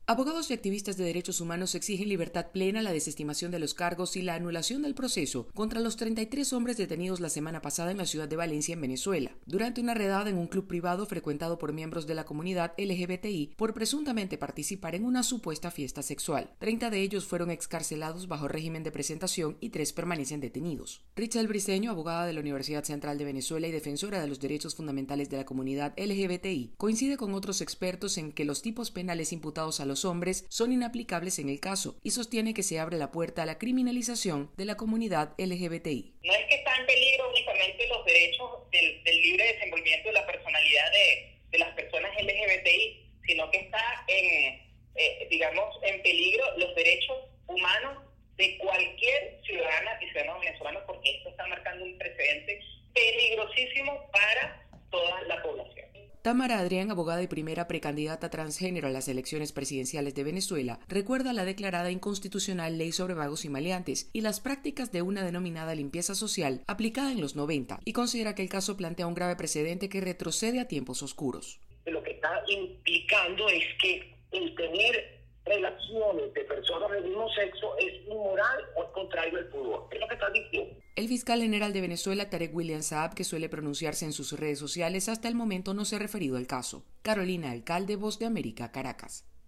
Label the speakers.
Speaker 1: Abogados y activistas de derechos humanos exigen libertad plena, la desestimación de los cargos y la anulación del proceso contra los 33 hombres detenidos la semana pasada en la ciudad de Valencia, en Venezuela, durante una redada en un club privado frecuentado por miembros de la comunidad LGBTI por presuntamente participar en una supuesta fiesta sexual. 30 de ellos fueron excarcelados bajo régimen de presentación y 3 permanecen detenidos. Richel Briceño, abogada de la Universidad Central de Venezuela y defensora de los derechos fundamentales de la comunidad LGBTI, coincide con otros expertos en que los tipos penales imputados a los hombres son inaplicables en el caso y sostiene que se abre la puerta a la criminalización de la comunidad LGBTI.
Speaker 2: No es que está en peligro únicamente los derechos del libre desenvolvimiento de la personalidad de las personas LGBTI, sino que está en peligro los derechos humanos de cualquier ciudadana y ciudadano venezolano, porque esto está marcando un precedente peligrosísimo para toda la población.
Speaker 1: Tamara Adrián, abogada y primera precandidata transgénero a las elecciones presidenciales de Venezuela, recuerda la declarada inconstitucional Ley sobre Vagos y Maleantes y las prácticas de una denominada limpieza social aplicada en los 90 y considera que el caso plantea un grave precedente que retrocede a tiempos oscuros.
Speaker 3: Lo que está implicando es que el tener relaciones de personas del mismo sexo es inmoral o es contrario al pudor. Es lo que está diciendo.
Speaker 1: El fiscal general de Venezuela, Tarek William Saab, que suele pronunciarse en sus redes sociales, hasta el momento no se ha referido al caso. Carolina Alcalde, Voz de América, Caracas.